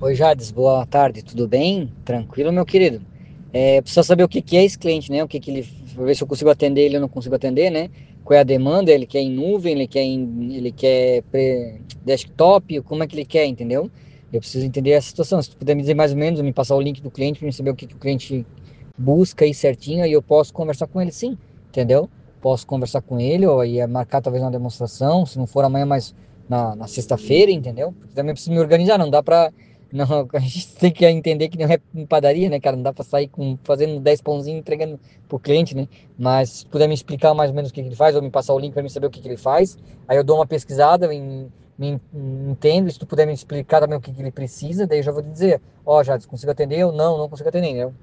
Oi, Jades, boa tarde, tudo bem? Tranquilo, meu querido? Precisa saber o que que é esse cliente, né? O que que ele, vou ver se eu consigo atender ele ou não consigo atender, né? Qual é a demanda? Ele quer em nuvem, desktop, como é que ele quer, entendeu? Eu preciso entender essa situação. Se tu puder me dizer mais ou menos, me passar o link do cliente para eu saber o que que o cliente busca aí certinho, aí eu posso conversar com ele sim, entendeu? Posso conversar com ele, ou ia marcar talvez uma demonstração, se não for amanhã, mas na sexta-feira, entendeu? Porque também preciso me organizar, não dá pra não, a gente tem que entender que não é em padaria, né, cara? Não dá pra sair fazendo 10 pãozinhos e entregando pro cliente, né? Mas se puder me explicar mais ou menos o que que ele faz, ou me passar o link pra mim saber o que que ele faz, aí eu dou uma pesquisada, entendo. Se tu puder me explicar também o que que ele precisa, daí eu já vou te dizer, ó, já consigo atender ou não consigo atender, entendeu?